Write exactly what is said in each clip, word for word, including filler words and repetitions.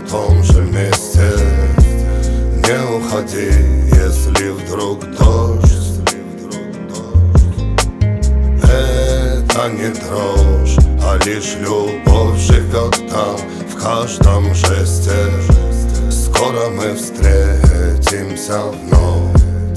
том же месте. Не уходи, если вдруг дождь. Это не дрожь, а лишь любовь живет там, в каждом жесте. Скоро мы встретимся вновь.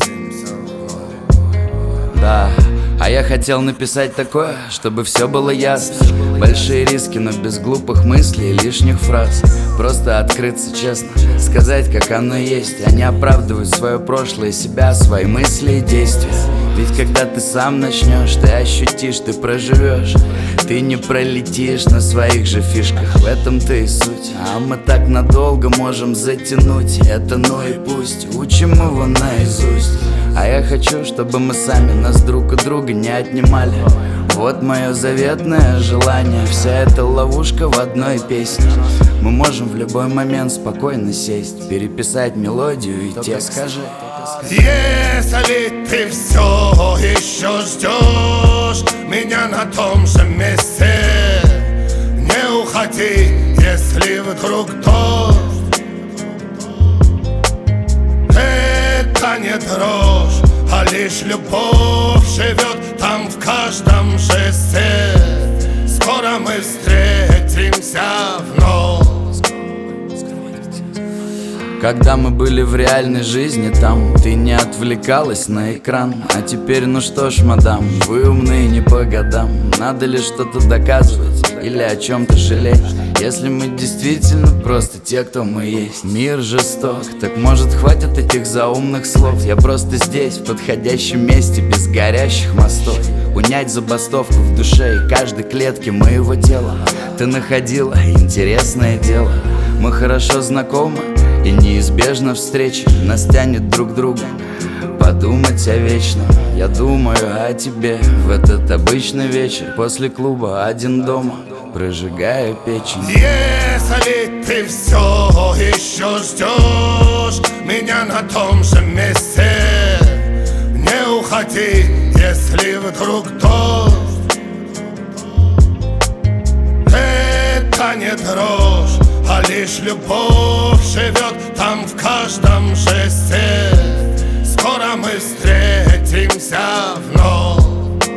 Да, а я хотел написать такое, чтобы все было ясно. Большие риски, но без глупых мыслей и лишних фраз. Просто открыться честно, сказать, как оно есть, а не оправдывать свое прошлое, себя, свои мысли и действия. Ведь когда ты сам начнешь, ты ощутишь, ты проживешь. Ты не пролетишь на своих же фишках, в этом-то и суть. А мы так надолго можем затянуть это, ну и пусть учим его наизусть. А я хочу, чтобы мы сами нас друг у друга не отнимали. Вот мое заветное желание. Вся эта ловушка в одной песне. Мы можем в любой момент спокойно сесть, переписать мелодию и текст. Скажи, если ты все еще ждешь меня на том же месте, не уходи, если вдруг дождь. Это не дрожь, а лишь любовь живет там, в каждом жесте. Скоро мы встретимся вновь. когда мы были в реальной жизни там, ты не отвлекалась на экран. А теперь, ну что ж, мадам, вы умные не по годам. Надо ли что-то доказывать или о чем-то жалеть, если мы действительно просто те, кто мы есть? Мир жесток, так может хватит этих заумных слов. Я просто здесь, в подходящем месте, без горящих мостов. Унять забастовку в душе и каждой клетке моего тела. Ты находила интересное дело. Мы хорошо знакомы, и неизбежно встреча нас тянет друг к другу. Подумать о вечном, я думаю о тебе в этот обычный вечер после клуба один дома, прожигая печень. Если ты все еще ждешь меня на том же месте, не уходи, если вдруг дождь. Это не дрожь, а лишь любовь живет там, в каждом жесте. Скоро мы встретимся вновь.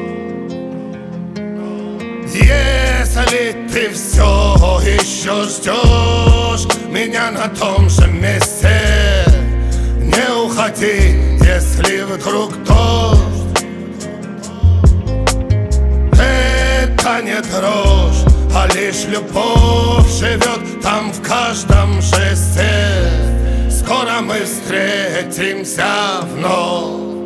Если ты все еще ждешь меня на том же месте, не уходи, если вдруг дождь. Это не дрожь, а лишь любовь живет там, в каждом жесте. Скоро мы встретимся вновь.